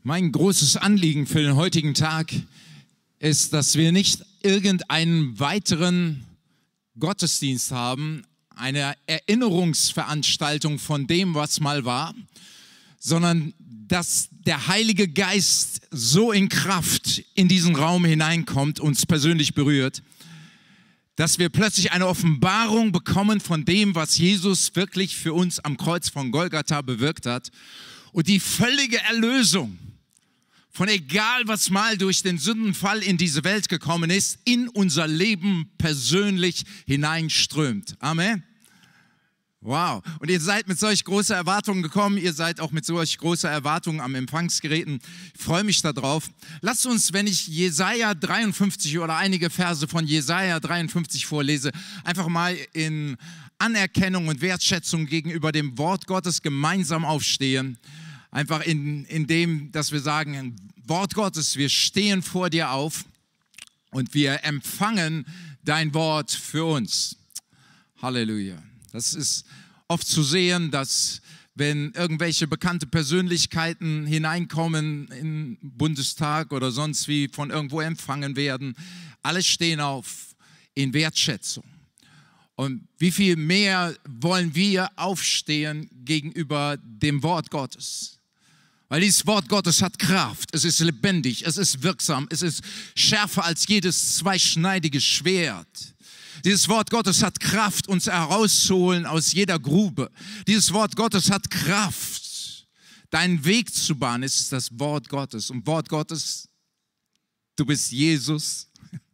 Mein großes Anliegen für den heutigen Tag ist, dass wir nicht irgendeinen weiteren Gottesdienst haben, eine Erinnerungsveranstaltung von dem, was mal war, sondern dass der Heilige Geist so in Kraft in diesen Raum hineinkommt, uns persönlich berührt, dass wir plötzlich eine Offenbarung bekommen von dem, was Jesus wirklich für uns am Kreuz von Golgatha bewirkt hat und die völlige Erlösung von egal, was mal durch den Sündenfall in diese Welt gekommen ist, in unser Leben persönlich hineinströmt. Amen. Wow. Und ihr seid mit solch großer Erwartungen gekommen. Ihr seid auch mit solch großer Erwartungen am Empfangsgeräten. Ich freue mich darauf. Lasst uns, wenn ich Jesaja 53 oder einige Verse von Jesaja 53 vorlese, einfach mal in Anerkennung und Wertschätzung gegenüber dem Wort Gottes gemeinsam aufstehen. Einfach in dem, dass wir sagen, Wort Gottes, wir stehen vor dir auf und wir empfangen dein Wort für uns. Halleluja. Das ist oft zu sehen, dass wenn irgendwelche bekannte Persönlichkeiten hineinkommen in den Bundestag oder sonst wie von irgendwo empfangen werden, alle stehen auf in Wertschätzung. Und wie viel mehr wollen wir aufstehen gegenüber dem Wort Gottes? Weil dieses Wort Gottes hat Kraft, es ist lebendig, es ist wirksam, es ist schärfer als jedes zweischneidige Schwert. Dieses Wort Gottes hat Kraft, uns herauszuholen aus jeder Grube. Dieses Wort Gottes hat Kraft, deinen Weg zu bahnen. Es ist das Wort Gottes. Und Wort Gottes, du bist Jesus.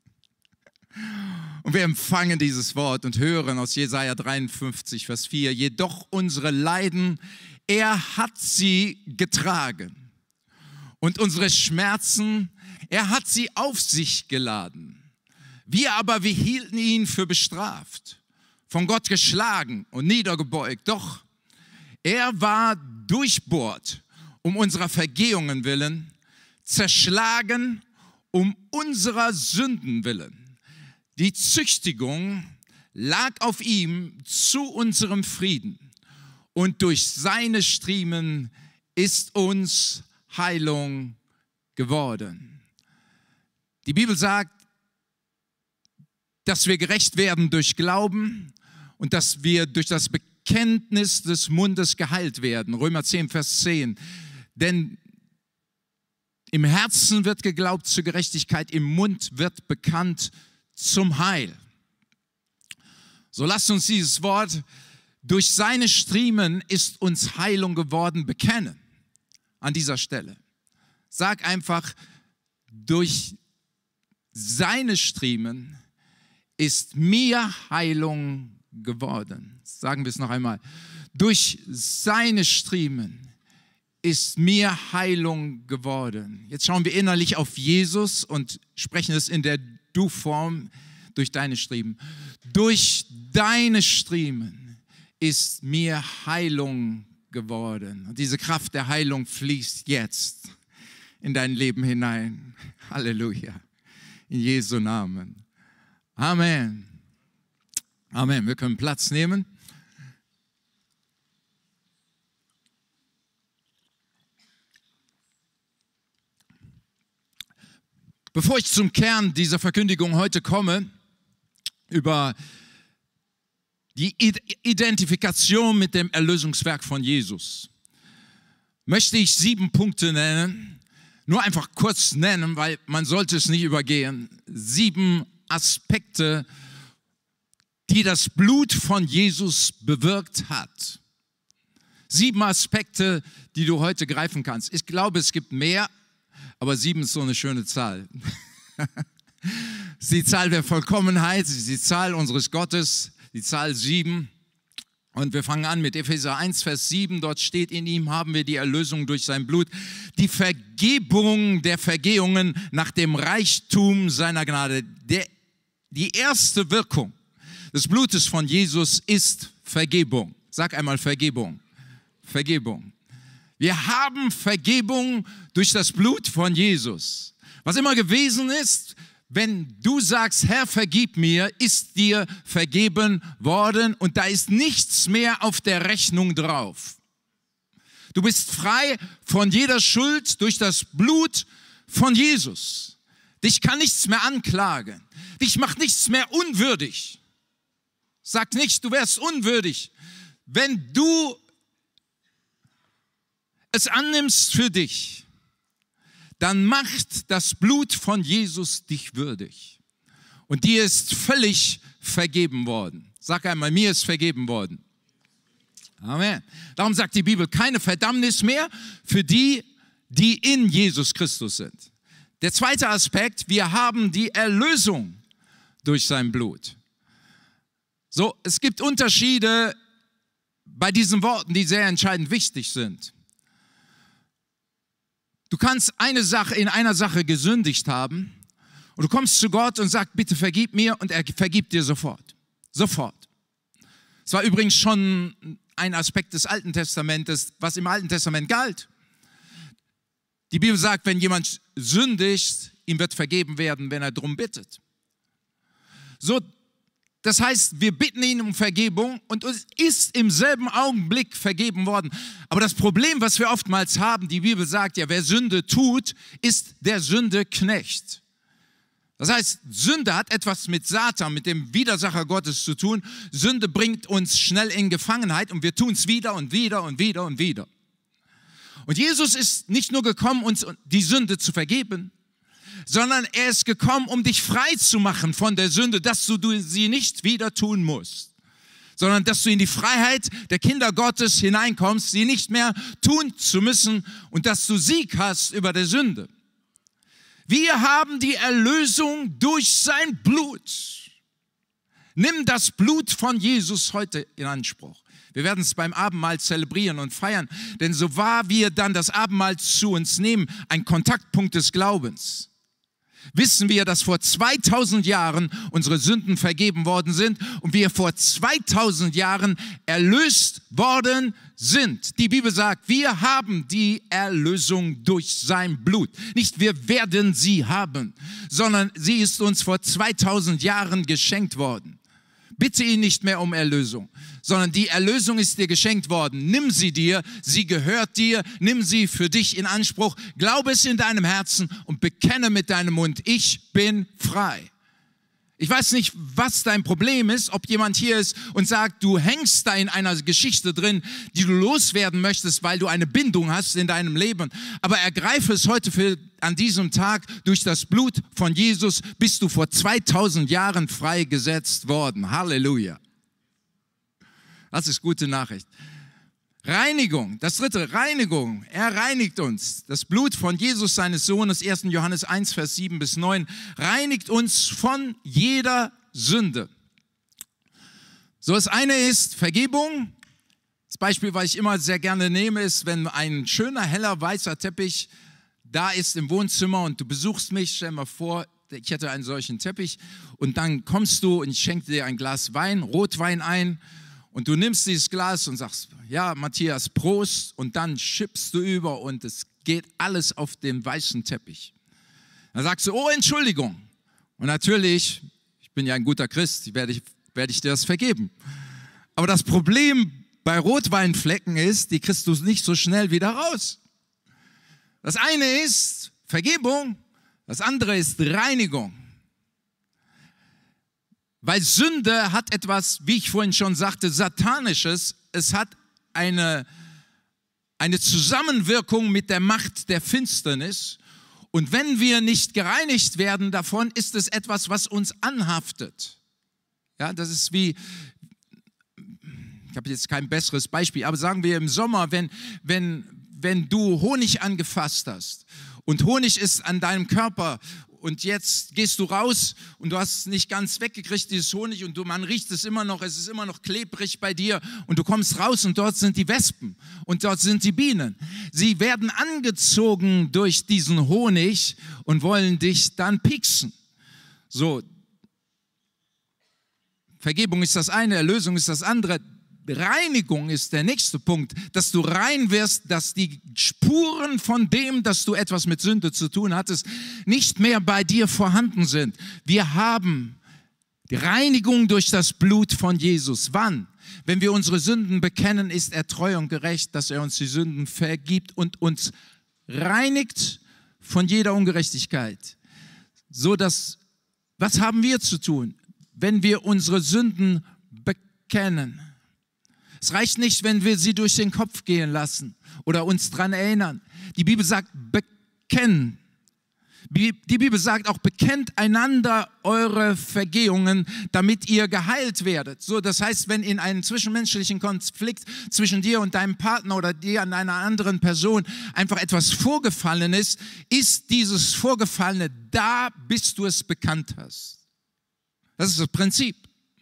Und wir empfangen dieses Wort und hören aus Jesaja 53, Vers 4. Jedoch unsere Leiden, er hat sie getragen. Und unsere Schmerzen, er hat sie auf sich geladen. Wir hielten ihn für bestraft, von Gott geschlagen und niedergebeugt. Doch er war durchbohrt um unserer Vergehungen willen, zerschlagen um unserer Sünden willen. Die Züchtigung lag auf ihm zu unserem Frieden und durch seine Striemen ist uns Heilung geworden. Die Bibel sagt, dass wir gerecht werden durch Glauben und dass wir durch das Bekenntnis des Mundes geheilt werden. Römer 10, Vers 10. Denn im Herzen wird geglaubt zur Gerechtigkeit, im Mund wird bekannt zum Heil. So lasst uns dieses Wort, durch seine Striemen ist uns Heilung geworden, bekennen. An dieser Stelle. Sag einfach, durch seine Striemen ist mir Heilung geworden. Sagen wir es noch einmal. Durch seine Striemen ist mir Heilung geworden. Jetzt schauen wir innerlich auf Jesus und sprechen es in der Du-Form durch deine Striemen. Durch deine Striemen ist mir Heilung geworden. Und diese Kraft der Heilung fließt jetzt in dein Leben hinein. Halleluja. In Jesu Namen. Amen. Amen. Wir können Platz nehmen. Bevor ich zum Kern dieser Verkündigung heute komme, über die Identifikation mit dem Erlösungswerk von Jesus, möchte ich 7 Punkte nennen, nur einfach kurz nennen, weil man sollte es nicht übergehen. 7 Aspekte, die das Blut von Jesus bewirkt hat. 7 Aspekte, die du heute greifen kannst. Ich glaube, es gibt mehr, aber 7 ist so eine schöne Zahl. Es ist die Zahl der Vollkommenheit, es ist die Zahl unseres Gottes, die Zahl 7. Und wir fangen an mit Epheser 1, Vers 7. Dort steht, in ihm haben wir die Erlösung durch sein Blut, die Vergebung der Vergehungen nach dem Reichtum seiner Gnade. Die erste Wirkung des Blutes von Jesus ist Vergebung. Sag einmal Vergebung. Vergebung. Wir haben Vergebung durch das Blut von Jesus. Was immer gewesen ist, wenn du sagst, Herr, vergib mir, ist dir vergeben worden und da ist nichts mehr auf der Rechnung drauf. Du bist frei von jeder Schuld durch das Blut von Jesus. Dich kann nichts mehr anklagen. Dich macht nichts mehr unwürdig. Sag nicht, du wärst unwürdig, wenn du es annimmst für dich. Dann macht das Blut von Jesus dich würdig. Und dir ist völlig vergeben worden. Sag einmal, mir ist vergeben worden. Amen. Darum sagt die Bibel, keine Verdammnis mehr für die, die in Jesus Christus sind. Der zweite Aspekt, wir haben die Erlösung durch sein Blut. So, es gibt Unterschiede bei diesen Worten, die sehr entscheidend wichtig sind. Du kannst in einer Sache gesündigt haben und du kommst zu Gott und sagst, bitte vergib mir, und er vergibt dir sofort. Sofort. Es war übrigens schon ein Aspekt des Alten Testamentes, was im Alten Testament galt. Die Bibel sagt, wenn jemand sündigt, ihm wird vergeben werden, wenn er darum bittet. So, das heißt, wir bitten ihn um Vergebung und uns ist im selben Augenblick vergeben worden. Aber das Problem, was wir oftmals haben, die Bibel sagt ja, wer Sünde tut, ist der Sündeknecht. Das heißt, Sünde hat etwas mit Satan, mit dem Widersacher Gottes zu tun. Sünde bringt uns schnell in Gefangenheit und wir tun es wieder und wieder und wieder und wieder. Und Jesus ist nicht nur gekommen, uns die Sünde zu vergeben, sondern er ist gekommen, um dich frei zu machen von der Sünde, dass du sie nicht wieder tun musst, sondern dass du in die Freiheit der Kinder Gottes hineinkommst, sie nicht mehr tun zu müssen und dass du Sieg hast über der Sünde. Wir haben die Erlösung durch sein Blut. Nimm das Blut von Jesus heute in Anspruch. Wir werden es beim Abendmahl zelebrieren und feiern, denn so wahr wir dann das Abendmahl zu uns nehmen, ein Kontaktpunkt des Glaubens, wissen wir, dass vor 2000 Jahren unsere Sünden vergeben worden sind und wir vor 2000 Jahren erlöst worden sind. Die Bibel sagt, wir haben die Erlösung durch sein Blut. Nicht wir werden sie haben, sondern sie ist uns vor 2000 Jahren geschenkt worden. Bitte ihn nicht mehr um Erlösung, sondern die Erlösung ist dir geschenkt worden. Nimm sie dir, sie gehört dir, nimm sie für dich in Anspruch, glaube es in deinem Herzen und bekenne mit deinem Mund, ich bin frei. Ich weiß nicht, was dein Problem ist, ob jemand hier ist und sagt, du hängst da in einer Geschichte drin, die du loswerden möchtest, weil du eine Bindung hast in deinem Leben. Aber ergreife es heute an diesem Tag, durch das Blut von Jesus bist du vor 2000 Jahren freigesetzt worden. Halleluja. Das ist gute Nachricht. Reinigung, das dritte, Reinigung. Er reinigt uns. Das Blut von Jesus, seines Sohnes, 1. Johannes 1, Vers 7 bis 9, reinigt uns von jeder Sünde. So, das eine ist Vergebung. Das Beispiel, was ich immer sehr gerne nehme, ist, wenn ein schöner, heller, weißer Teppich da ist im Wohnzimmer und du besuchst mich, stell dir mal vor, ich hätte einen solchen Teppich und dann kommst du und ich schenke dir ein Glas Wein, Rotwein ein. Und du nimmst dieses Glas und sagst, ja, Matthias, Prost, und dann schippst du über und es geht alles auf den weißen Teppich. Dann sagst du, oh, Entschuldigung. Und natürlich, ich bin ja ein guter Christ, werde ich dir das vergeben. Aber das Problem bei Rotweinflecken ist, die kriegst du nicht so schnell wieder raus. Das eine ist Vergebung, das andere ist Reinigung. Weil Sünde hat etwas, wie ich vorhin schon sagte, Satanisches. Es hat eine Zusammenwirkung mit der Macht der Finsternis. Und wenn wir nicht gereinigt werden davon, ist es etwas, was uns anhaftet. Ja, das ist wie, ich habe jetzt kein besseres Beispiel, aber sagen wir im Sommer, wenn du Honig angefasst hast und Honig ist an deinem Körper und jetzt gehst du raus und du hast es nicht ganz weggekriegt, dieses Honig, und man riecht es immer noch, es ist immer noch klebrig bei dir und du kommst raus und dort sind die Wespen und dort sind die Bienen. Sie werden angezogen durch diesen Honig und wollen dich dann pieksen. So, Vergebung ist das eine, Erlösung ist das andere. Reinigung ist der nächste Punkt, dass du rein wirst, dass die Spuren von dem, dass du etwas mit Sünde zu tun hattest, nicht mehr bei dir vorhanden sind. Wir haben die Reinigung durch das Blut von Jesus. Wann? Wenn wir unsere Sünden bekennen, ist er treu und gerecht, dass er uns die Sünden vergibt und uns reinigt von jeder Ungerechtigkeit. So dass, was haben wir zu tun, wenn wir unsere Sünden bekennen? Es reicht nicht, wenn wir sie durch den Kopf gehen lassen oder uns daran erinnern. Die Bibel sagt, bekennen. Die Bibel sagt auch, bekennt einander eure Vergehungen, damit ihr geheilt werdet. So, das heißt, wenn in einem zwischenmenschlichen Konflikt zwischen dir und deinem Partner oder dir und einer anderen Person einfach etwas vorgefallen ist, ist dieses Vorgefallene da, bis du es bekannt hast. Das ist das Prinzip.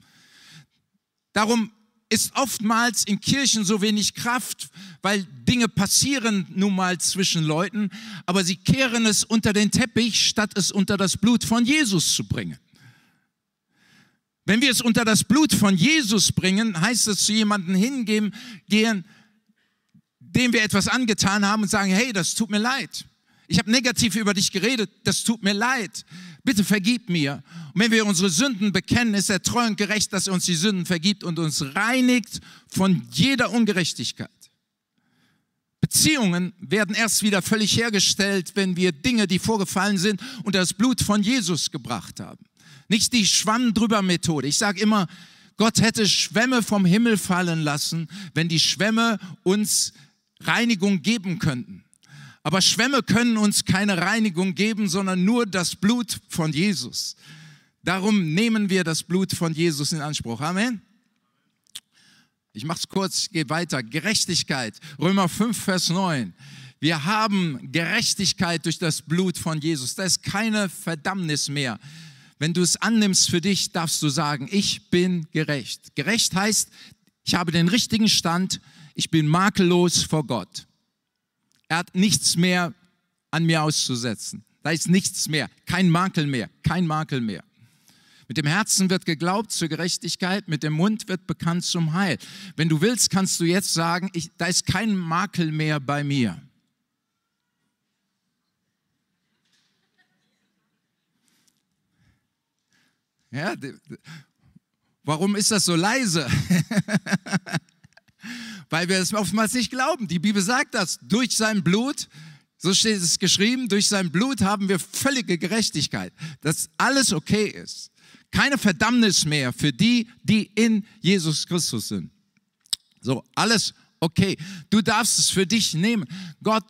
Darum ist oftmals in Kirchen so wenig Kraft, weil Dinge passieren nun mal zwischen Leuten, aber sie kehren es unter den Teppich, statt es unter das Blut von Jesus zu bringen. Wenn wir es unter das Blut von Jesus bringen, heißt es zu jemandem hingehen, dem wir etwas angetan haben und sagen, hey, das tut mir leid. Ich habe negativ über dich geredet, das tut mir leid. Bitte vergib mir. Und wenn wir unsere Sünden bekennen, ist er treu und gerecht, dass er uns die Sünden vergibt und uns reinigt von jeder Ungerechtigkeit. Beziehungen werden erst wieder völlig hergestellt, wenn wir Dinge, die vorgefallen sind, unter das Blut von Jesus gebracht haben. Nicht die Schwamm-drüber-Methode. Ich sage immer, Gott hätte Schwämme vom Himmel fallen lassen, wenn die Schwämme uns Reinigung geben könnten. Aber Schwämme können uns keine Reinigung geben, sondern nur das Blut von Jesus. Darum nehmen wir das Blut von Jesus in Anspruch. Amen. Ich mache es kurz, ich gehe weiter. Gerechtigkeit, Römer 5, Vers 9. Wir haben Gerechtigkeit durch das Blut von Jesus. Da ist keine Verdammnis mehr. Wenn du es annimmst für dich, darfst du sagen, ich bin gerecht. Gerecht heißt, ich habe den richtigen Stand, ich bin makellos vor Gott. Er hat nichts mehr an mir auszusetzen. Da ist nichts mehr, kein Makel mehr, kein Makel mehr. Mit dem Herzen wird geglaubt zur Gerechtigkeit, mit dem Mund wird bekannt zum Heil. Wenn du willst, kannst du jetzt sagen, da ist kein Makel mehr bei mir. Ja, warum ist das so leise? Weil wir es oftmals nicht glauben. Die Bibel sagt das, durch sein Blut, so steht es geschrieben, durch sein Blut haben wir völlige Gerechtigkeit, dass alles okay ist. Keine Verdammnis mehr für die, die in Jesus Christus sind. So, alles okay. Du darfst es für dich nehmen. Gott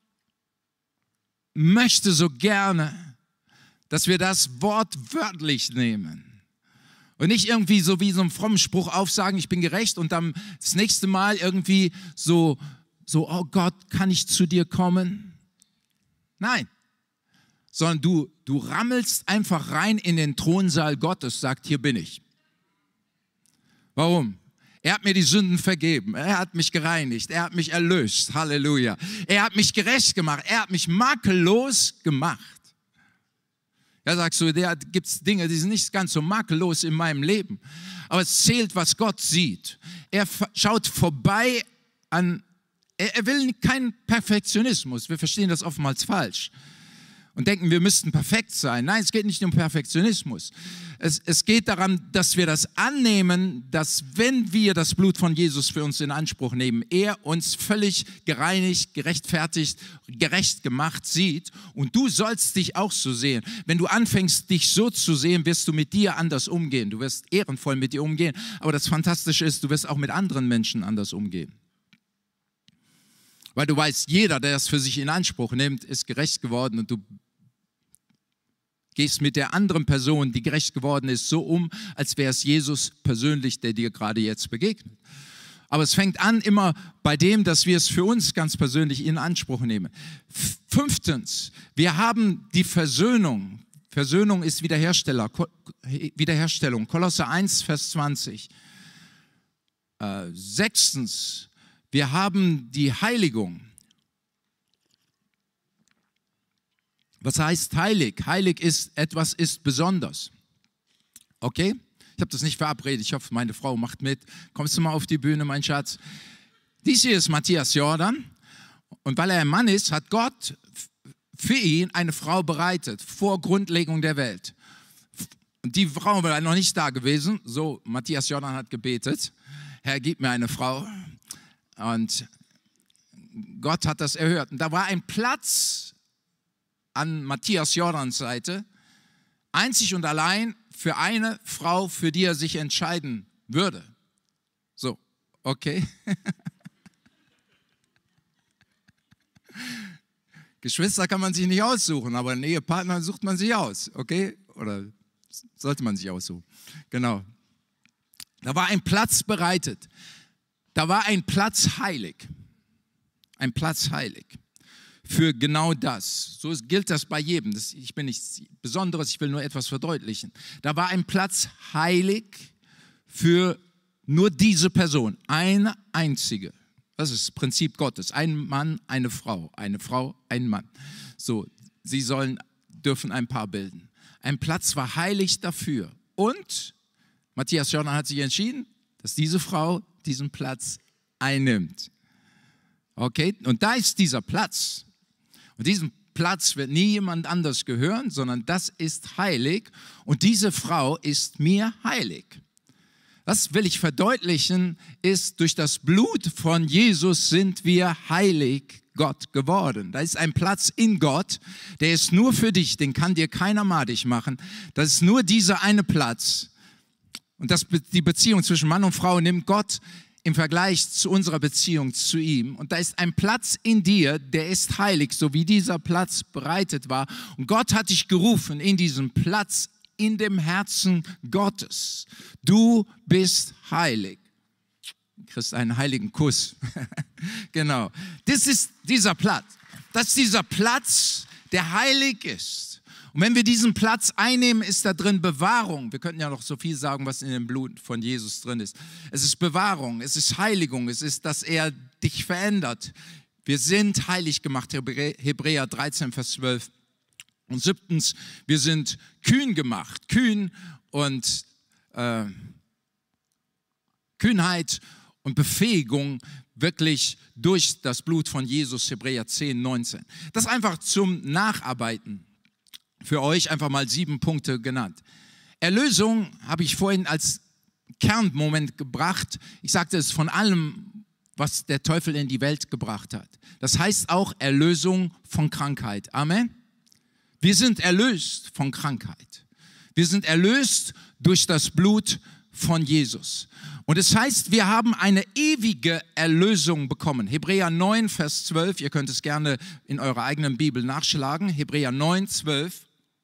möchte so gerne, dass wir das wortwörtlich nehmen. Und nicht irgendwie so wie so einen frommen Spruch aufsagen, ich bin gerecht und dann das nächste Mal irgendwie so, oh Gott, kann ich zu dir kommen? Nein, sondern du rammelst einfach rein in den Thronsaal Gottes, sagt, hier bin ich. Warum? Er hat mir die Sünden vergeben, er hat mich gereinigt, er hat mich erlöst, Halleluja. Er hat mich gerecht gemacht, er hat mich makellos gemacht. Ja, sagst du, da gibt es Dinge, die sind nicht ganz so makellos in meinem Leben. Aber es zählt, was Gott sieht. Er schaut vorbei an, er will keinen Perfektionismus. Wir verstehen das oftmals falsch und denken, wir müssten perfekt sein. Nein, es geht nicht um Perfektionismus. Es geht daran, dass wir das annehmen, dass wenn wir das Blut von Jesus für uns in Anspruch nehmen, er uns völlig gereinigt, gerechtfertigt, gerecht gemacht sieht und du sollst dich auch so sehen. Wenn du anfängst, dich so zu sehen, wirst du mit dir anders umgehen. Du wirst ehrenvoll mit dir umgehen, aber das Fantastische ist, du wirst auch mit anderen Menschen anders umgehen. Weil du weißt, jeder, der das für sich in Anspruch nimmt, ist gerecht geworden und du gehst mit der anderen Person, die gerecht geworden ist, so um, als wäre es Jesus persönlich, der dir gerade jetzt begegnet. Aber es fängt an immer bei dem, dass wir es für uns ganz persönlich in Anspruch nehmen. 5. Wir haben die Versöhnung. Versöhnung ist Wiederherstellung. Kolosser 1, Vers 20. 6. Wir haben die Heiligung. Was heißt heilig? Heilig ist, etwas ist besonders. Okay? Ich habe das nicht verabredet. Ich hoffe, meine Frau macht mit. Kommst du mal auf die Bühne, mein Schatz? Dies hier ist Matthias Jordan. Und weil er ein Mann ist, hat Gott für ihn eine Frau bereitet, vor Grundlegung der Welt. Und die Frau war noch nicht da gewesen. So, Matthias Jordan hat gebetet. Herr, gib mir eine Frau. Und Gott hat das erhört. Und da war ein Platz an Matthias Jordans Seite, einzig und allein für eine Frau, für die er sich entscheiden würde. So, okay. Geschwister kann man sich nicht aussuchen, aber einen Ehepartner sucht man sich aus, okay? Oder sollte man sich aussuchen. Genau. Da war ein Platz bereitet. Da war ein Platz heilig. Ein Platz heilig. Für genau das. So gilt das bei jedem. Ich bin nichts Besonderes, ich will nur etwas verdeutlichen. Da war ein Platz heilig für nur diese Person. Eine einzige. Das ist das Prinzip Gottes. Ein Mann, eine Frau, ein Mann. So, sie dürfen ein Paar bilden. Ein Platz war heilig dafür. Und Matthias Jordan hat sich entschieden, dass diese Frau diesen Platz einnimmt. Okay, und da ist dieser Platz. Und diesen Platz wird nie jemand anders gehören, sondern das ist heilig. Und diese Frau ist mir heilig. Was will ich verdeutlichen, ist, durch das Blut von Jesus sind wir heilig Gott geworden. Da ist ein Platz in Gott, der ist nur für dich, den kann dir keiner madig machen. Das ist nur dieser eine Platz. Und die Beziehung zwischen Mann und Frau nimmt Gott im Vergleich zu unserer Beziehung zu ihm. Und da ist ein Platz in dir, der ist heilig, so wie dieser Platz bereitet war. Und Gott hat dich gerufen in diesem Platz in dem Herzen Gottes. Du bist heilig. Du kriegst einen heiligen Kuss. Genau. Das ist dieser Platz. Das ist dieser Platz, der heilig ist. Und wenn wir diesen Platz einnehmen, ist da drin Bewahrung. Wir könnten ja noch so viel sagen, was in dem Blut von Jesus drin ist. Es ist Bewahrung, es ist Heiligung, es ist, dass er dich verändert. Wir sind heilig gemacht, Hebräer 13, Vers 12. Und 7, wir sind kühn gemacht. Kühn und Kühnheit und Befähigung wirklich durch das Blut von Jesus, Hebräer 10, 19. Das einfach zum Nacharbeiten. Für euch einfach mal 7 Punkte genannt. Erlösung habe ich vorhin als Kernmoment gebracht. Ich sagte es von allem, was der Teufel in die Welt gebracht hat. Das heißt auch Erlösung von Krankheit. Amen. Wir sind erlöst von Krankheit. Wir sind erlöst durch das Blut von Jesus. Und es heißt, wir haben eine ewige Erlösung bekommen. Hebräer 9, Vers 12, ihr könnt es gerne in eurer eigenen Bibel nachschlagen. Hebräer 9, 12.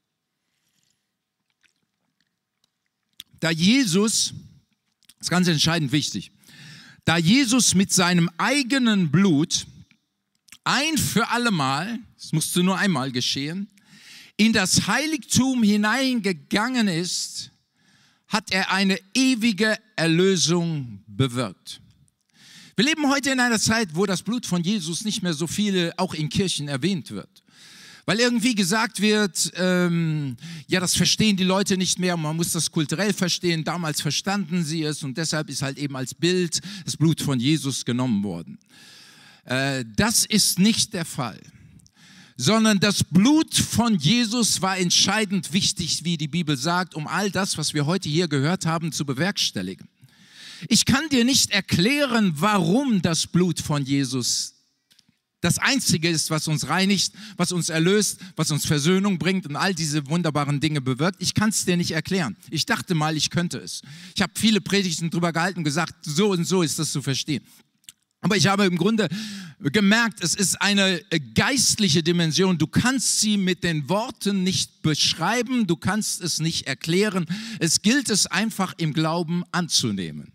Da Jesus, das ist ganz entscheidend wichtig, da Jesus mit seinem eigenen Blut ein für allemal, das musste nur einmal geschehen, in das Heiligtum hineingegangen ist, hat er eine ewige Erlösung bewirkt. Wir leben heute in einer Zeit, wo das Blut von Jesus nicht mehr so viel auch in Kirchen erwähnt wird. Weil irgendwie gesagt wird, ja, das verstehen die Leute nicht mehr, man muss das kulturell verstehen, damals verstanden sie es und deshalb ist halt eben als Bild das Blut von Jesus genommen worden. Das ist nicht der Fall, sondern das Blut von Jesus war entscheidend wichtig, wie die Bibel sagt, um all das, was wir heute hier gehört haben, zu bewerkstelligen. Ich kann dir nicht erklären, warum das Blut von Jesus das Einzige ist, was uns reinigt, was uns erlöst, was uns Versöhnung bringt und all diese wunderbaren Dinge bewirkt. Ich kann es dir nicht erklären. Ich dachte mal, ich könnte es. Ich habe viele Predigten drüber gehalten und gesagt, so und so ist das zu verstehen. Aber ich habe im Grunde gemerkt, es ist eine geistliche Dimension. Du kannst sie mit den Worten nicht beschreiben, du kannst es nicht erklären. Es gilt es einfach im Glauben anzunehmen.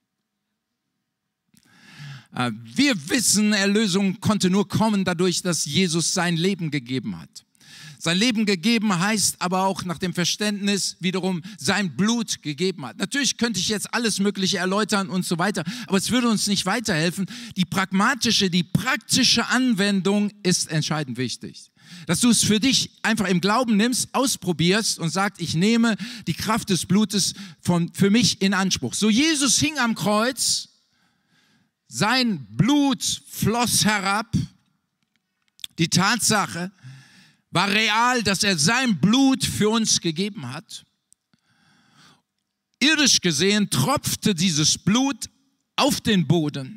Wir wissen, Erlösung konnte nur kommen dadurch, dass Jesus sein Leben gegeben hat. Sein Leben gegeben heißt aber auch nach dem Verständnis wiederum sein Blut gegeben hat. Natürlich könnte ich jetzt alles Mögliche erläutern und so weiter, aber es würde uns nicht weiterhelfen. Die praktische Anwendung ist entscheidend wichtig. Dass du es für dich einfach im Glauben nimmst, ausprobierst und sagst, ich nehme die Kraft des Blutes für mich in Anspruch. So, Jesus hing am Kreuz, sein Blut floss herab. Die Tatsache war real, dass er sein Blut für uns gegeben hat. Irdisch gesehen tropfte dieses Blut auf den Boden.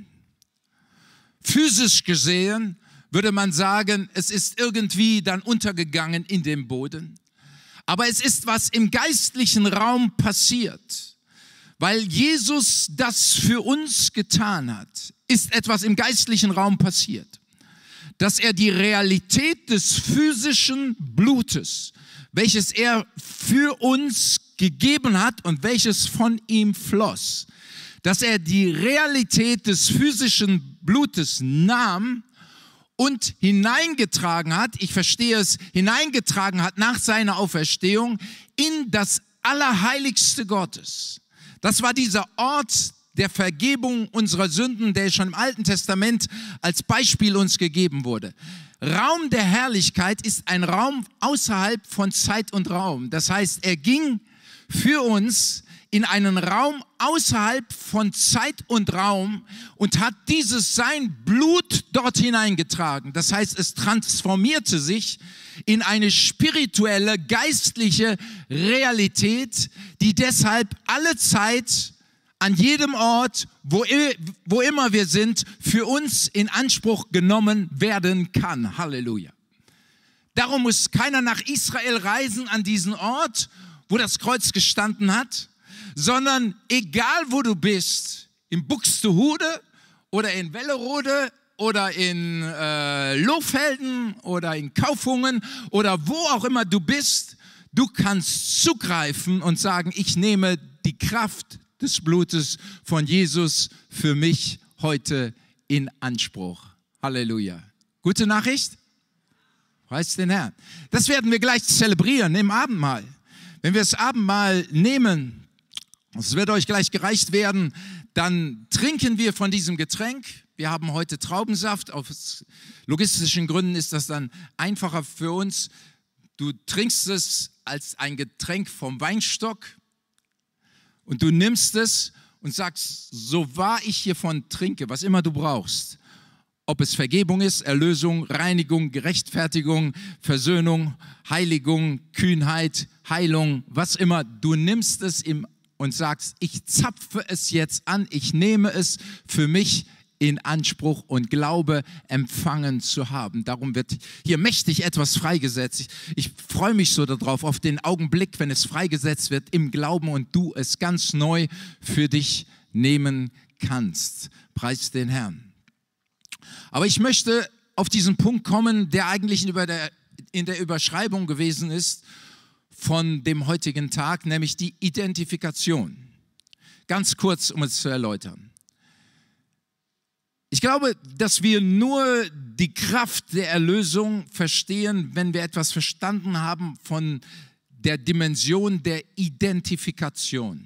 Physisch gesehen würde man sagen, es ist irgendwie dann untergegangen in dem Boden. Aber es ist was im geistlichen Raum passiert. Weil Jesus das für uns getan hat, ist etwas im geistlichen Raum passiert. Dass er die Realität des physischen Blutes, welches er für uns gegeben hat und welches von ihm floss, dass er die Realität des physischen Blutes nahm und hineingetragen hat, ich verstehe es, hineingetragen hat nach seiner Auferstehung in das Allerheiligste Gottes. Das war dieser Ort der Vergebung unserer Sünden, der schon im Alten Testament als Beispiel uns gegeben wurde. Raum der Herrlichkeit ist ein Raum außerhalb von Zeit und Raum. Das heißt, er ging für uns in einen Raum außerhalb von Zeit und Raum und hat sein Blut dort hineingetragen. Das heißt, es transformierte sich in eine spirituelle, geistliche Realität, die deshalb alle Zeit, an jedem Ort, wo immer wir sind, für uns in Anspruch genommen werden kann. Halleluja. Darum muss keiner nach Israel reisen an diesen Ort, wo das Kreuz gestanden hat, sondern egal wo du bist, in Buxtehude oder in Wellerode oder in Lohfelden oder in Kaufungen oder wo auch immer du bist, du kannst zugreifen und sagen, ich nehme die Kraft des Blutes von Jesus für mich heute in Anspruch. Halleluja. Gute Nachricht? Preis den Herrn. Das werden wir gleich zelebrieren im Abendmahl. Wenn wir das Abendmahl nehmen, es wird euch gleich gereicht werden, dann trinken wir von diesem Getränk. Wir haben heute Traubensaft. Aus logistischen Gründen ist das dann einfacher für uns. Du trinkst es als ein Getränk vom Weinstock und du nimmst es und sagst, so wahr ich hiervon trinke, was immer du brauchst, ob es Vergebung ist, Erlösung, Reinigung, Gerechtfertigung, Versöhnung, Heiligung, Kühnheit, Heilung, was immer, du nimmst es und sagst, ich zapfe es jetzt an, ich nehme es für mich in Anspruch und glaube, empfangen zu haben. Darum wird hier mächtig etwas freigesetzt. Ich freue mich so darauf, auf den Augenblick, wenn es freigesetzt wird im Glauben und du es ganz neu für dich nehmen kannst. Preis den Herrn. Aber ich möchte auf diesen Punkt kommen, der eigentlich in der Überschreibung gewesen ist von dem heutigen Tag, nämlich die Identifikation. Ganz kurz, um es zu erläutern. Ich glaube, dass wir nur die Kraft der Erlösung verstehen, wenn wir etwas verstanden haben von der Dimension der Identifikation.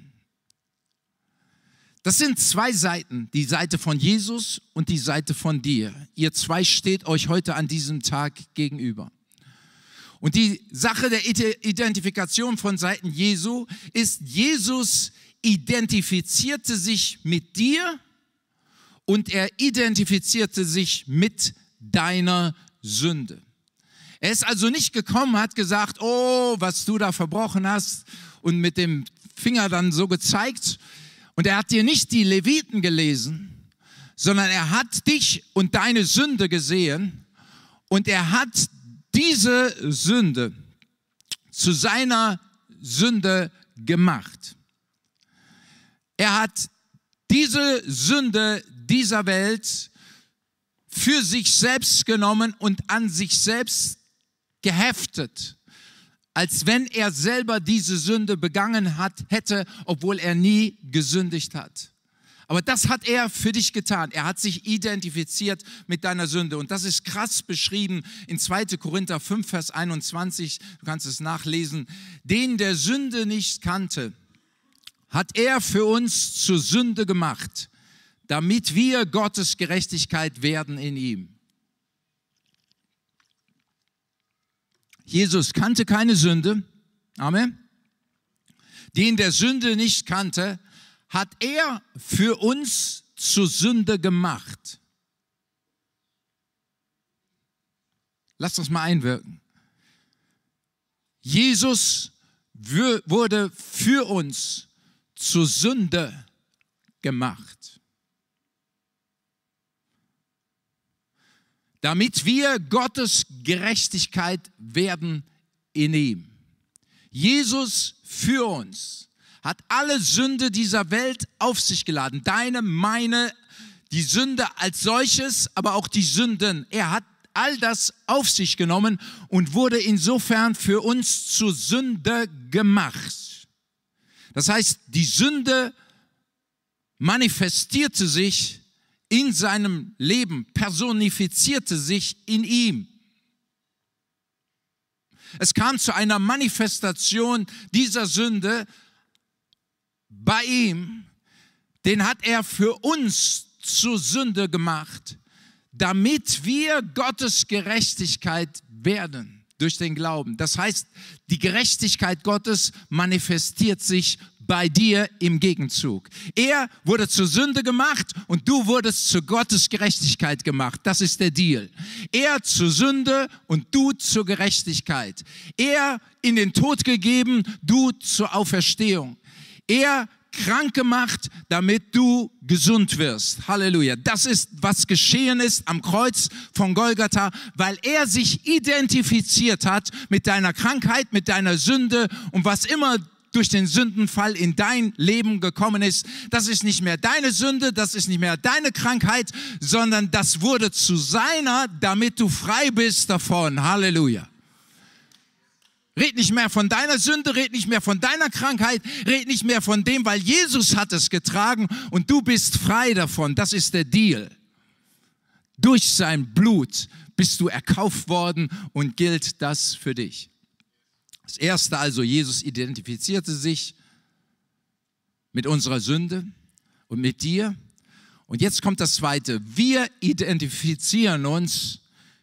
Das sind zwei Seiten, die Seite von Jesus und die Seite von dir. Ihr zwei steht euch heute an diesem Tag gegenüber. Und die Sache der Identifikation von Seiten Jesu ist, Jesus identifizierte sich mit dir und er identifizierte sich mit deiner Sünde. Er ist also nicht gekommen, hat gesagt, oh, was du da verbrochen hast und mit dem Finger dann so gezeigt. Und er hat dir nicht die Leviten gelesen, sondern er hat dich und deine Sünde gesehen und er hat diese Sünde zu seiner Sünde gemacht. Er hat diese Sünde dieser Welt für sich selbst genommen und an sich selbst geheftet, als wenn er selber diese Sünde begangen hätte, obwohl er nie gesündigt hat. Aber das hat er für dich getan. Er hat sich identifiziert mit deiner Sünde. Und das ist krass beschrieben in 2. Korinther 5, Vers 21. Du kannst es nachlesen. Den der Sünde nicht kannte, hat er für uns zur Sünde gemacht, damit wir Gottes Gerechtigkeit werden in ihm. Jesus kannte keine Sünde. Amen. Den der Sünde nicht kannte, hat er für uns zur Sünde gemacht. Lass das mal einwirken. Jesus wurde für uns zur Sünde gemacht. damit wir Gottes Gerechtigkeit werden in ihm. Jesus für uns hat alle Sünde dieser Welt auf sich geladen. Deine, meine, die Sünde als solches, aber auch die Sünden. Er hat all das auf sich genommen und wurde insofern für uns zur Sünde gemacht. Das heißt, die Sünde manifestierte sich in seinem Leben, personifizierte sich in ihm. Es kam zu einer Manifestation dieser Sünde bei ihm. Den hat er für uns zur Sünde gemacht, damit wir Gottes Gerechtigkeit werden durch den Glauben. Das heißt, die Gerechtigkeit Gottes manifestiert sich bei dir im Gegenzug. Er wurde zur Sünde gemacht und du wurdest zu Gottes Gerechtigkeit gemacht. Das ist der Deal. Er zur Sünde und du zur Gerechtigkeit. Er in den Tod gegeben, du zur Auferstehung. Er krank gemacht, damit du gesund wirst. Halleluja. Das ist, was geschehen ist am Kreuz von Golgatha, weil er sich identifiziert hat mit deiner Krankheit, mit deiner Sünde und was immer durch den Sündenfall in dein Leben gekommen ist. Das ist nicht mehr deine Sünde, das ist nicht mehr deine Krankheit, sondern das wurde zu seiner, damit du frei bist davon. Halleluja. Red nicht mehr von deiner Sünde, red nicht mehr von deiner Krankheit, red nicht mehr von dem, weil Jesus hat es getragen und du bist frei davon. Das ist der Deal. Durch sein Blut bist du erkauft worden und gilt das für dich. Das Erste also, Jesus identifizierte sich mit unserer Sünde und mit dir. Und jetzt kommt das Zweite. Wir identifizieren uns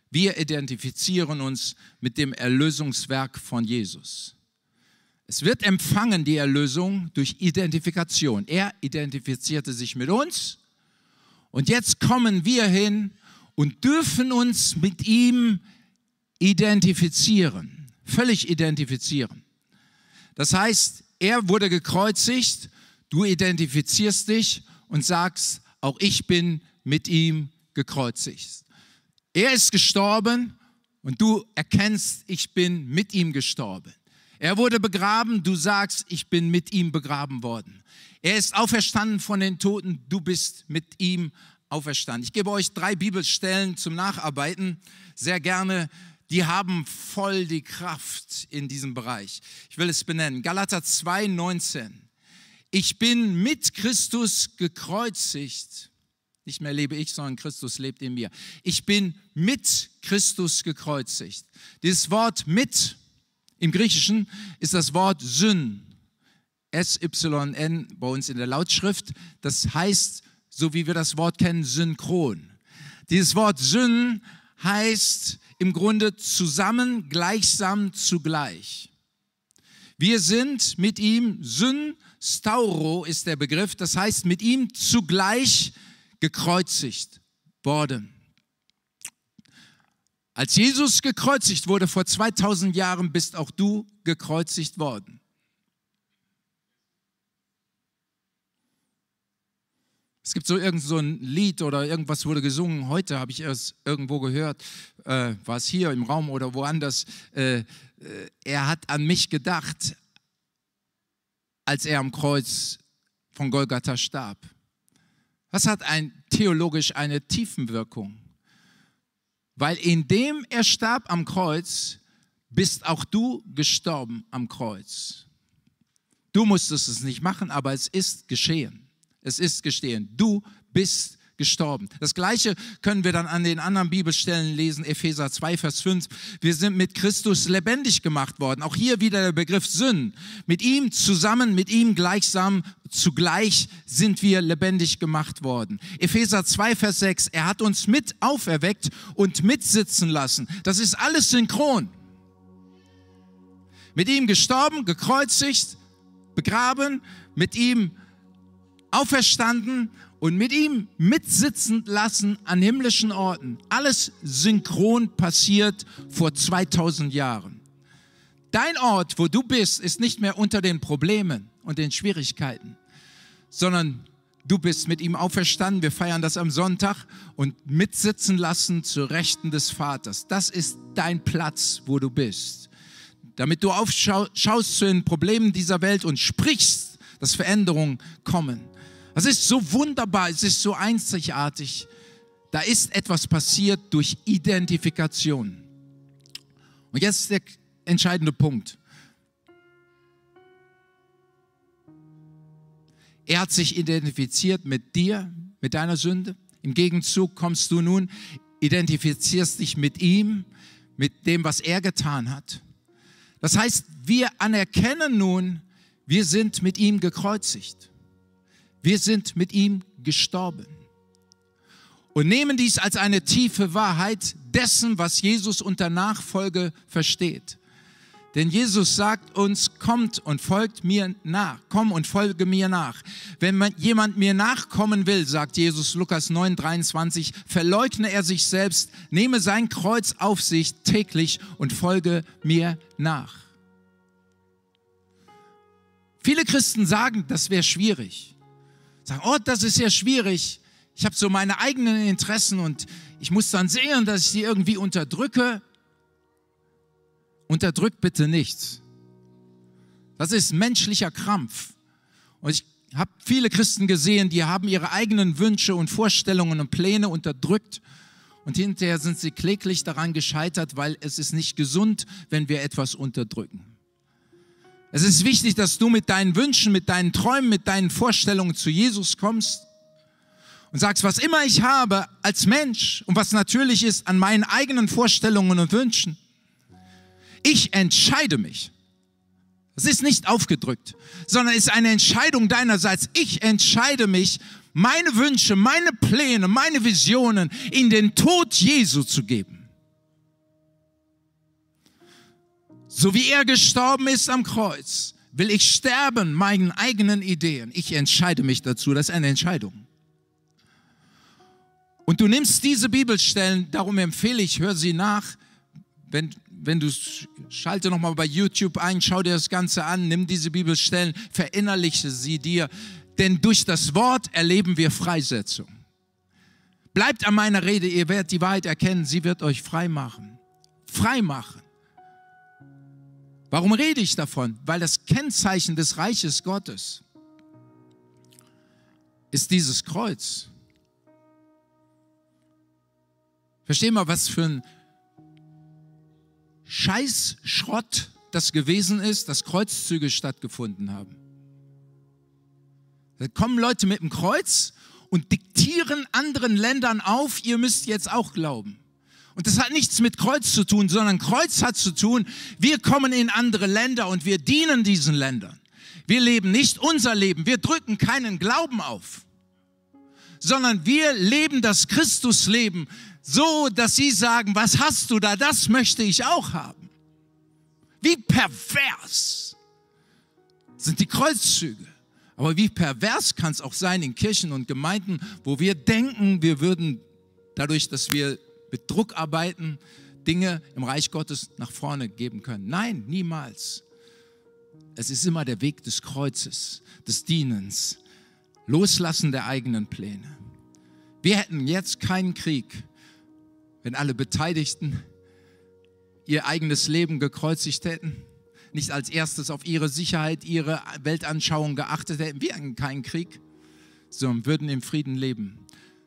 mit dem Erlösungswerk von Jesus. Es wird empfangen, die Erlösung, durch Identifikation. Er identifizierte sich mit uns und jetzt kommen wir hin und dürfen uns mit ihm identifizieren, völlig identifizieren. Das heißt, er wurde gekreuzigt, du identifizierst dich und sagst, auch ich bin mit ihm gekreuzigt. Er ist gestorben und du erkennst, ich bin mit ihm gestorben. Er wurde begraben, du sagst, ich bin mit ihm begraben worden. Er ist auferstanden von den Toten, du bist mit ihm auferstanden. Ich gebe euch 3 Bibelstellen zum Nacharbeiten, sehr gerne. Die haben voll die Kraft in diesem Bereich. Ich will es benennen. Galater 2,19. Ich bin mit Christus gekreuzigt. Nicht mehr lebe ich, sondern Christus lebt in mir. Ich bin mit Christus gekreuzigt. Dieses Wort mit im Griechischen ist das Wort Syn. S-Y-N bei uns in der Lautschrift. Das heißt, so wie wir das Wort kennen, synchron. Dieses Wort Syn heißt im Grunde zusammen, gleichsam, zugleich. Wir sind mit ihm, Syn, stauro ist der Begriff, das heißt mit ihm zugleich gekreuzigt worden. Als Jesus gekreuzigt wurde vor 2000 Jahren, bist auch du gekreuzigt worden. Es gibt so ein Lied oder irgendwas wurde gesungen, heute habe ich es irgendwo gehört, war es hier im Raum oder woanders, er hat an mich gedacht, als er am Kreuz von Golgatha starb. Was hat theologisch eine Tiefenwirkung? Weil indem er starb am Kreuz, bist auch du gestorben am Kreuz. Du musstest es nicht machen, aber es ist geschehen. Es ist geschehen. Du bist gestorben. Das Gleiche können wir dann an den anderen Bibelstellen lesen, Epheser 2, Vers 5. Wir sind mit Christus lebendig gemacht worden. Auch hier wieder der Begriff Syn. Mit ihm zusammen, mit ihm gleichsam, zugleich sind wir lebendig gemacht worden. Epheser 2, Vers 6. Er hat uns mit auferweckt und mitsitzen lassen. Das ist alles synchron. Mit ihm gestorben, gekreuzigt, begraben, mit ihm auferstanden und mit ihm mitsitzen lassen an himmlischen Orten. Alles synchron passiert vor 2000 Jahren. Dein Ort, wo du bist, ist nicht mehr unter den Problemen und den Schwierigkeiten, sondern Du bist mit ihm auferstanden, wir feiern das am Sonntag und mitsitzen lassen zur Rechten des Vaters. Das ist dein Platz, wo du bist. Damit du aufschaust zu den Problemen dieser Welt und sprichst, dass Veränderungen kommen. Das ist so wunderbar, es ist so einzigartig. Da ist etwas passiert durch Identifikation. Und jetzt ist der entscheidende Punkt. Er hat sich identifiziert mit dir, mit deiner Sünde. Im Gegenzug kommst du nun, identifizierst dich mit ihm, mit dem, was er getan hat. Das heißt, wir anerkennen nun, wir sind mit ihm gekreuzigt. Wir sind mit ihm gestorben. Und nehmen dies als eine tiefe Wahrheit dessen, was Jesus unter Nachfolge versteht. Denn Jesus sagt uns, kommt und folgt mir nach. Komm und folge mir nach. Wenn jemand mir nachkommen will, sagt Jesus, Lukas 9,23, verleugne er sich selbst, nehme sein Kreuz auf sich täglich und folge mir nach. Viele Christen sagen, das wäre schwierig. Sagen, oh, das ist ja schwierig. Ich habe so meine eigenen Interessen und ich muss dann sehen, dass ich die irgendwie unterdrücke. Unterdrückt bitte nichts. Das ist menschlicher Krampf. Und ich habe viele Christen gesehen, die haben ihre eigenen Wünsche und Vorstellungen und Pläne unterdrückt. Und hinterher sind sie kläglich daran gescheitert, weil es ist nicht gesund, wenn wir etwas unterdrücken. Es ist wichtig, dass du mit deinen Wünschen, mit deinen Träumen, mit deinen Vorstellungen zu Jesus kommst und sagst, was immer ich habe als Mensch und was natürlich ist an meinen eigenen Vorstellungen und Wünschen, ich entscheide mich. Das ist nicht aufgedrückt, sondern es ist eine Entscheidung deinerseits. Ich entscheide mich, meine Wünsche, meine Pläne, meine Visionen in den Tod Jesu zu geben. So wie er gestorben ist am Kreuz, will ich sterben meinen eigenen Ideen. Ich entscheide mich dazu, das ist eine Entscheidung. Und du nimmst diese Bibelstellen, darum empfehle ich, hör sie nach, wenn du schalte nochmal bei YouTube ein, schau dir das Ganze an, nimm diese Bibelstellen, verinnerliche sie dir, denn durch das Wort erleben wir Freisetzung. Bleibt an meiner Rede, ihr werdet die Wahrheit erkennen, sie wird euch frei machen. Frei machen. Warum rede ich davon? Weil das Kennzeichen des Reiches Gottes ist dieses Kreuz. Versteh mal, was für ein Scheißschrott das gewesen ist, dass Kreuzzüge stattgefunden haben. Da kommen Leute mit dem Kreuz und diktieren anderen Ländern auf, ihr müsst jetzt auch glauben. Und das hat nichts mit Kreuz zu tun, sondern Kreuz hat zu tun, wir kommen in andere Länder und wir dienen diesen Ländern. Wir leben nicht unser Leben, wir drücken keinen Glauben auf, sondern wir leben das Christusleben, so, dass sie sagen, was hast du da, das möchte ich auch haben. Wie pervers sind die Kreuzzüge. Aber wie pervers kann es auch sein in Kirchen und Gemeinden, wo wir denken, wir würden dadurch, dass wir mit Druck arbeiten, Dinge im Reich Gottes nach vorne geben können. Nein, niemals. Es ist immer der Weg des Kreuzes, des Dienens, Loslassen der eigenen Pläne. Wir hätten jetzt keinen Krieg, wenn alle Beteiligten ihr eigenes Leben gekreuzigt hätten, nicht als erstes auf ihre Sicherheit, ihre Weltanschauung geachtet hätten. Wir hätten keinen Krieg, sondern würden im Frieden leben.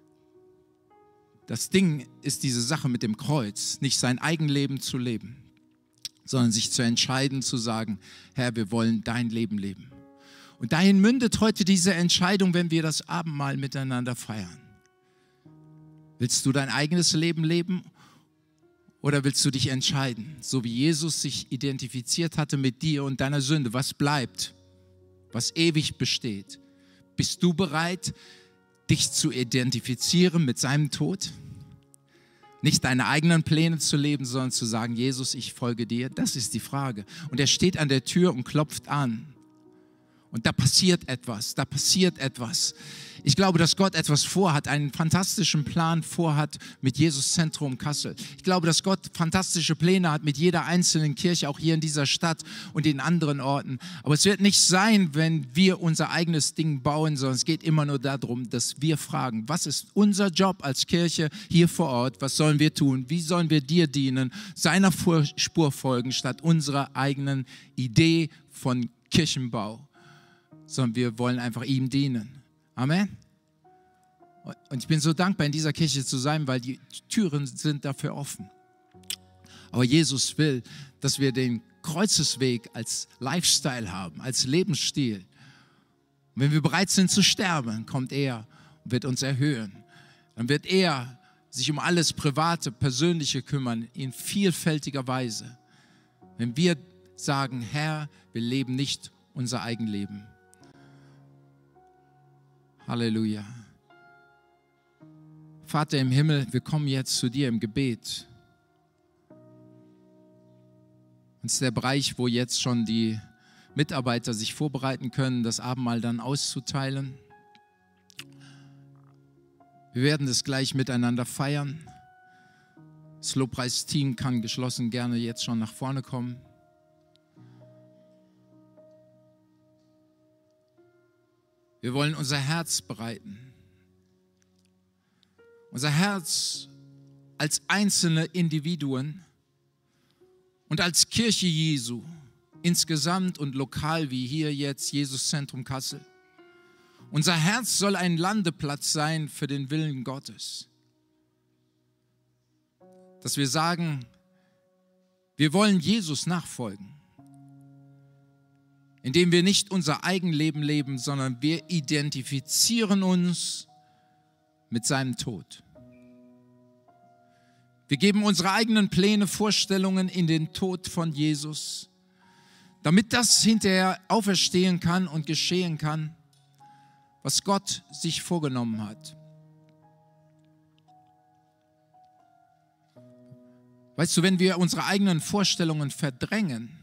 Das Ding ist diese Sache mit dem Kreuz, nicht sein Eigenleben zu leben, sondern sich zu entscheiden, zu sagen, Herr, wir wollen dein Leben leben. Und dahin mündet heute diese Entscheidung, wenn wir das Abendmahl miteinander feiern. Willst du dein eigenes Leben leben oder willst du dich entscheiden, so wie Jesus sich identifiziert hatte mit dir und deiner Sünde? Was bleibt, was ewig besteht? Bist du bereit, dich zu identifizieren mit seinem Tod? Nicht deine eigenen Pläne zu leben, sondern zu sagen, Jesus, ich folge dir. Das ist die Frage. Und er steht an der Tür und klopft an. Und da passiert etwas, da passiert etwas. Ich glaube, dass Gott etwas vorhat, einen fantastischen Plan vorhat mit Jesus Zentrum Kassel. Ich glaube, dass Gott fantastische Pläne hat mit jeder einzelnen Kirche, auch hier in dieser Stadt und in anderen Orten. Aber es wird nicht sein, wenn wir unser eigenes Ding bauen, sondern es geht immer nur darum, dass wir fragen, was ist unser Job als Kirche hier vor Ort? Was sollen wir tun? Wie sollen wir dir dienen? Seiner Spur folgen, statt unserer eigenen Idee von Kirchenbau. Sondern wir wollen einfach ihm dienen. Amen. Und ich bin so dankbar, in dieser Kirche zu sein, weil die Türen sind dafür offen. Aber Jesus will, dass wir den Kreuzesweg als Lifestyle haben, als Lebensstil. Und wenn wir bereit sind zu sterben, kommt er und wird uns erhöhen. Dann wird er sich um alles Private, Persönliche kümmern, in vielfältiger Weise. Wenn wir sagen, Herr, wir leben nicht unser Eigenleben. Halleluja. Vater im Himmel, wir kommen jetzt zu dir im Gebet. Das ist der Bereich, wo jetzt schon die Mitarbeiter sich vorbereiten können, das Abendmahl dann auszuteilen. Wir werden das gleich miteinander feiern. Das Lobpreisteam kann geschlossen gerne jetzt schon nach vorne kommen. Wir wollen unser Herz bereiten. Unser Herz als einzelne Individuen und als Kirche Jesu, insgesamt und lokal wie hier jetzt Jesus Zentrum Kassel. Unser Herz soll ein Landeplatz sein für den Willen Gottes. Dass wir sagen, wir wollen Jesus nachfolgen. Indem wir nicht unser Eigenleben leben, sondern wir identifizieren uns mit seinem Tod. Wir geben unsere eigenen Pläne, Vorstellungen in den Tod von Jesus, damit das hinterher auferstehen kann und geschehen kann, was Gott sich vorgenommen hat. Weißt du, wenn wir unsere eigenen Vorstellungen verdrängen,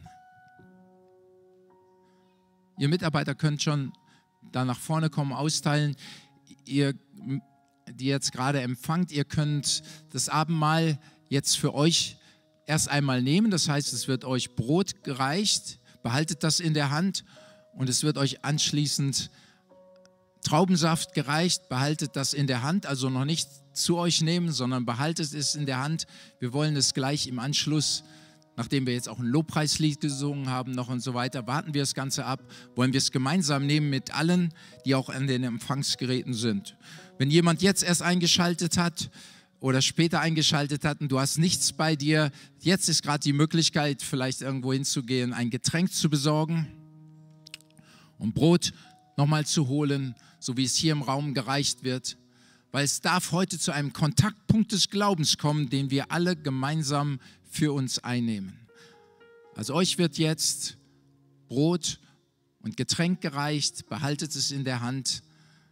ihr Mitarbeiter könnt schon da nach vorne kommen, austeilen. Ihr, die jetzt gerade empfangt, ihr könnt das Abendmahl jetzt für euch erst einmal nehmen. Das heißt, es wird euch Brot gereicht. Behaltet das in der Hand und es wird euch anschließend Traubensaft gereicht. Behaltet das in der Hand, also noch nicht zu euch nehmen, sondern behaltet es in der Hand. Wir wollen es gleich im Anschluss, nachdem wir jetzt auch ein Lobpreislied gesungen haben noch und so weiter, warten wir das Ganze ab, wollen wir es gemeinsam nehmen mit allen, die auch an den Empfangsgeräten sind. Wenn jemand jetzt erst eingeschaltet hat oder später eingeschaltet hat und du hast nichts bei dir, jetzt ist gerade die Möglichkeit, vielleicht irgendwo hinzugehen, ein Getränk zu besorgen und Brot nochmal zu holen, so wie es hier im Raum gereicht wird, weil es darf heute zu einem Kontaktpunkt des Glaubens kommen, den wir alle gemeinsam für uns einnehmen. Also euch wird jetzt Brot und Getränk gereicht, behaltet es in der Hand,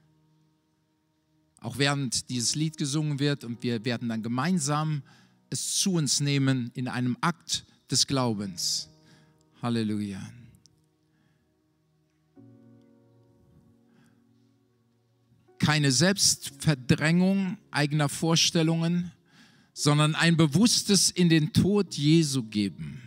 auch während dieses Lied gesungen wird, und wir werden dann gemeinsam es zu uns nehmen in einem Akt des Glaubens. Halleluja. Keine Selbstverdrängung eigener Vorstellungen, sondern ein bewusstes in den Tod Jesu geben.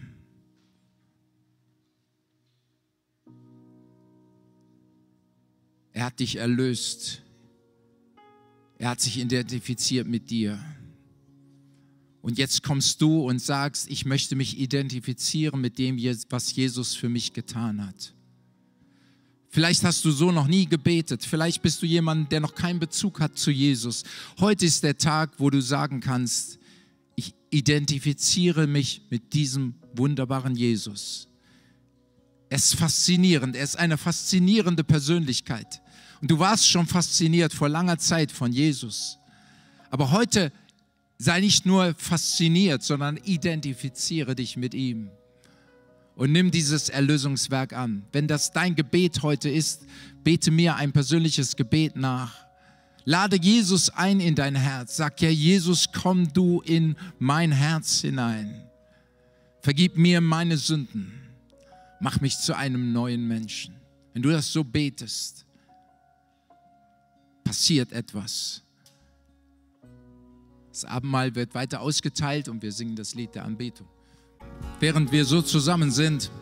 Er hat dich erlöst. Er hat sich identifiziert mit dir. Und jetzt kommst du und sagst, ich möchte mich identifizieren mit dem, was Jesus für mich getan hat. Vielleicht hast du so noch nie gebetet. Vielleicht bist du jemand, der noch keinen Bezug hat zu Jesus. Heute ist der Tag, wo du sagen kannst, ich identifiziere mich mit diesem wunderbaren Jesus. Er ist faszinierend. Er ist eine faszinierende Persönlichkeit. Und du warst schon fasziniert vor langer Zeit von Jesus. Aber heute sei nicht nur fasziniert, sondern identifiziere dich mit ihm. Und nimm dieses Erlösungswerk an. Wenn das dein Gebet heute ist, bete mir ein persönliches Gebet nach. Lade Jesus ein in dein Herz. Sag ja, Jesus, komm du in mein Herz hinein. Vergib mir meine Sünden. Mach mich zu einem neuen Menschen. Wenn du das so betest, passiert etwas. Das Abendmahl wird weiter ausgeteilt und wir singen das Lied der Anbetung. Während wir so zusammen sind,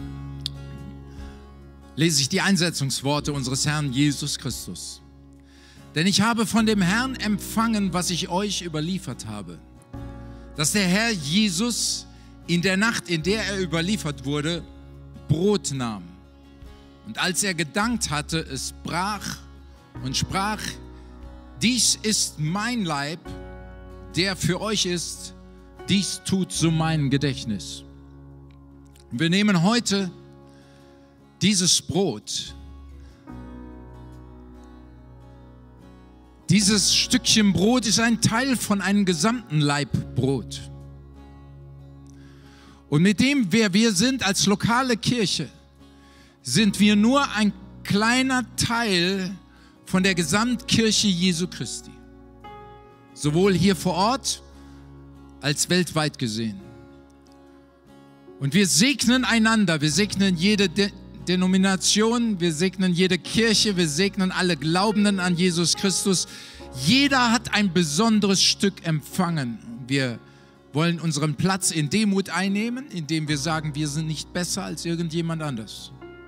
lese ich die Einsetzungsworte unseres Herrn Jesus Christus. Denn ich habe von dem Herrn empfangen, was ich euch überliefert habe, dass der Herr Jesus in der Nacht, in der er überliefert wurde, Brot nahm. Und als er gedankt hatte, es brach und sprach: Dies ist mein Leib, der für euch ist, dies tut zu meinem Gedächtnis. Und wir nehmen heute dieses Brot, dieses Stückchen Brot ist ein Teil von einem gesamten Laib Brot. Und mit dem, wer wir sind als lokale Kirche, sind wir nur ein kleiner Teil von der Gesamtkirche Jesu Christi. Sowohl hier vor Ort als weltweit gesehen. Und wir segnen einander, wir segnen jede Denomination, wir segnen jede Kirche, wir segnen alle Glaubenden an Jesus Christus. Jeder hat ein besonderes Stück empfangen. Wir wollen unseren Platz in Demut einnehmen, indem wir sagen, wir sind nicht besser als irgendjemand anders.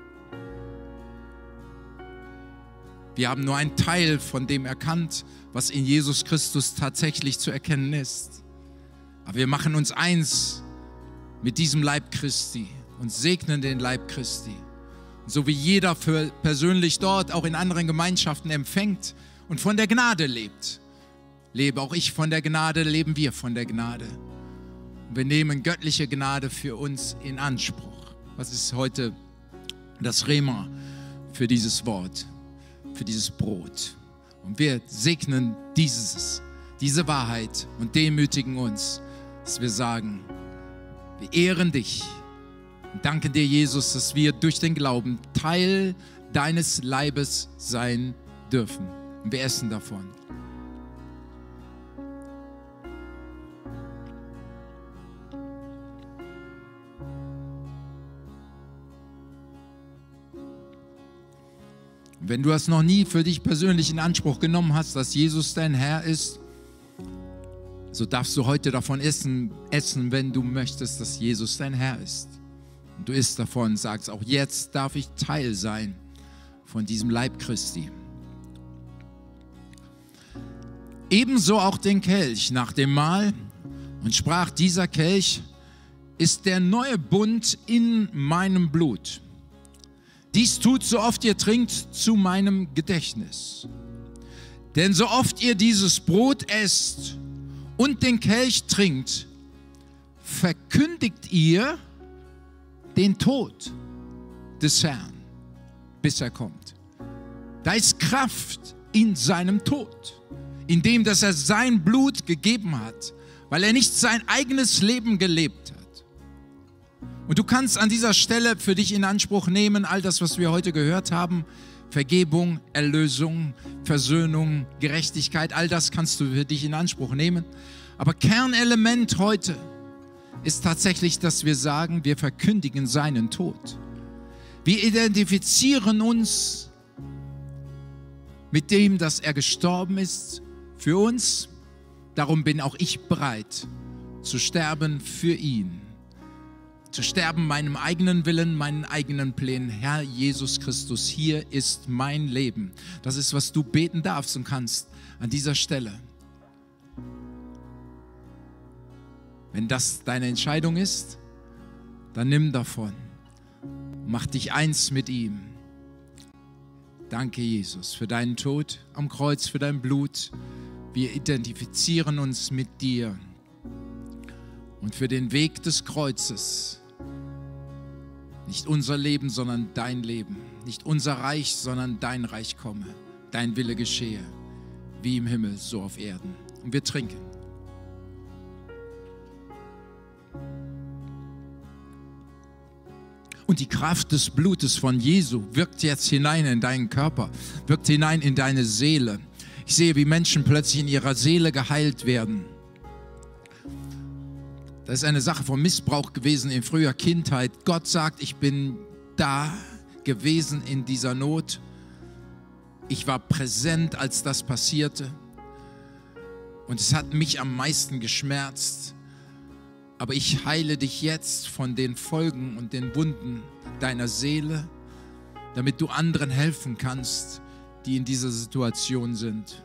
Wir haben nur einen Teil von dem erkannt, was in Jesus Christus tatsächlich zu erkennen ist. Aber wir machen uns eins mit diesem Leib Christi und segnen den Leib Christi. Und so wie jeder persönlich dort auch in anderen Gemeinschaften empfängt und von der Gnade lebt, lebe auch ich von der Gnade, leben wir von der Gnade. Und wir nehmen göttliche Gnade für uns in Anspruch. Was ist heute das Rema für dieses Wort, für dieses Brot? Und wir segnen diese Wahrheit und demütigen uns, dass wir sagen, wir ehren dich und danken dir, Jesus, dass wir durch den Glauben Teil deines Leibes sein dürfen. Und wir essen davon. Wenn du das noch nie für dich persönlich in Anspruch genommen hast, dass Jesus dein Herr ist, so darfst du heute davon essen, wenn du möchtest, dass Jesus dein Herr ist. Und du isst davon und sagst, auch jetzt darf ich Teil sein von diesem Leib Christi. Ebenso auch den Kelch nach dem Mahl und sprach, dieser Kelch ist der neue Bund in meinem Blut. Dies tut, so oft ihr trinkt, zu meinem Gedächtnis. Denn so oft ihr dieses Brot esst und den Kelch trinkt, verkündigt ihr den Tod des Herrn, bis er kommt. Da ist Kraft in seinem Tod, in dem, dass er sein Blut gegeben hat, weil er nicht sein eigenes Leben gelebt hat. Und du kannst an dieser Stelle für dich in Anspruch nehmen, all das, was wir heute gehört haben, Vergebung, Erlösung, Versöhnung, Gerechtigkeit, all das kannst du für dich in Anspruch nehmen. Aber Kernelement heute ist tatsächlich, dass wir sagen, wir verkündigen seinen Tod. Wir identifizieren uns mit dem, dass er gestorben ist für uns. Darum bin auch ich bereit zu sterben für ihn. Zu sterben meinem eigenen Willen, meinen eigenen Plänen. Herr Jesus Christus, hier ist mein Leben. Das ist, was du beten darfst und kannst an dieser Stelle. Wenn das deine Entscheidung ist, dann nimm davon. Mach dich eins mit ihm. Danke, Jesus, für deinen Tod am Kreuz, für dein Blut. Wir identifizieren uns mit dir und für den Weg des Kreuzes. Nicht unser Leben, sondern dein Leben. Nicht unser Reich, sondern dein Reich komme. Dein Wille geschehe, wie im Himmel, so auf Erden. Und wir trinken. Und die Kraft des Blutes von Jesu wirkt jetzt hinein in deinen Körper, wirkt hinein in deine Seele. Ich sehe, wie Menschen plötzlich in ihrer Seele geheilt werden. Das ist eine Sache von Missbrauch gewesen in früher Kindheit. Gott sagt, ich bin da, gewesen in dieser Not. Ich war präsent, als das passierte. Und es hat mich am meisten geschmerzt. Aber ich heile dich jetzt von den Folgen und den Wunden deiner Seele, damit du anderen helfen kannst, die in dieser Situation sind.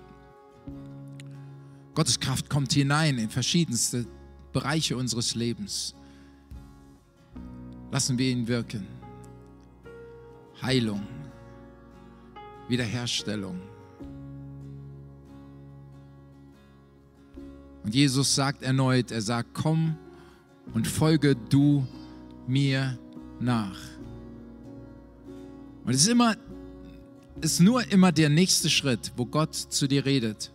Gottes Kraft kommt hinein in verschiedenste Bereiche unseres Lebens. Lassen wir ihn wirken. Heilung, Wiederherstellung. Und Jesus sagt erneut, er sagt, komm und folge du mir nach. Und es ist nur immer der nächste Schritt, wo Gott zu dir redet.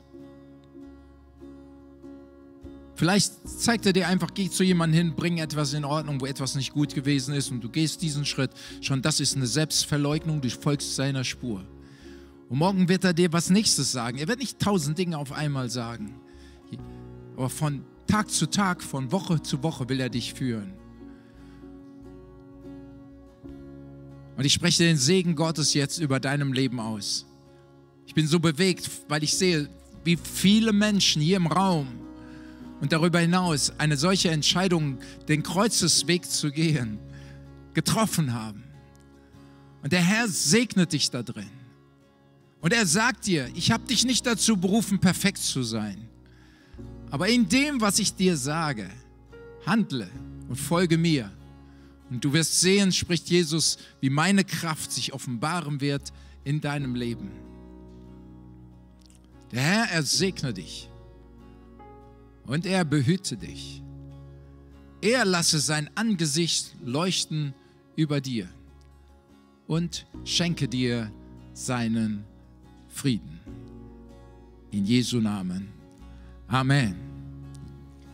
Vielleicht zeigt er dir einfach, geh zu jemandem hin, bring etwas in Ordnung, wo etwas nicht gut gewesen ist und du gehst diesen Schritt. Schon das ist eine Selbstverleugnung, du folgst seiner Spur. Und morgen wird er dir was Nächstes sagen. Er wird nicht 1000 Dinge auf einmal sagen. Aber von Tag zu Tag, von Woche zu Woche will er dich führen. Und ich spreche den Segen Gottes jetzt über deinem Leben aus. Ich bin so bewegt, weil ich sehe, wie viele Menschen hier im Raum und darüber hinaus eine solche Entscheidung, den Kreuzesweg zu gehen, getroffen haben. Und der Herr segnet dich da drin. Und er sagt dir, ich habe dich nicht dazu berufen, perfekt zu sein. Aber in dem, was ich dir sage, handle und folge mir. Und du wirst sehen, spricht Jesus, wie meine Kraft sich offenbaren wird in deinem Leben. Der Herr, er segne dich. Und er behüte dich. Er lasse sein Angesicht leuchten über dir und schenke dir seinen Frieden. In Jesu Namen. Amen.